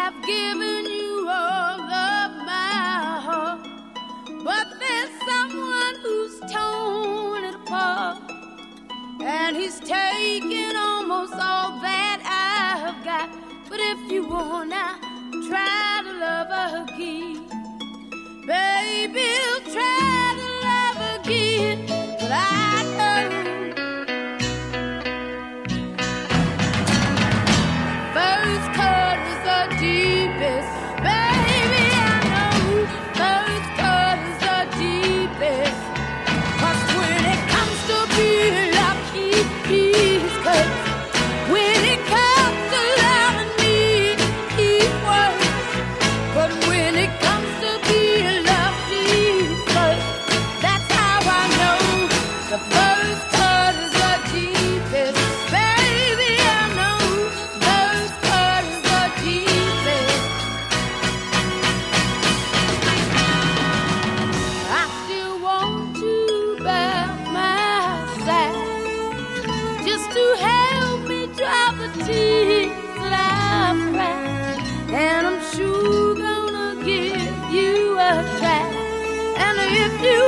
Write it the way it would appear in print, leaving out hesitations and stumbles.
I've given you all of my heart, but there's someone who's torn it apart, and he's taken almost all that I've got. But if you wanna try to love again, baby, we'll try to love again. But I know first cut is the deepest. Baby, I know first cut is the deepest. 'Cause when it comes to being lucky, he's cut. When it comes to loving me, he's worse. But when it comes to being lucky, he's cut. That's how I know the first cut is the deepest. Baby, I know first cut is the deepest. I still want you by my side, just to help me drop the tears that I've cried. And I'm sure gonna give you a try. And if you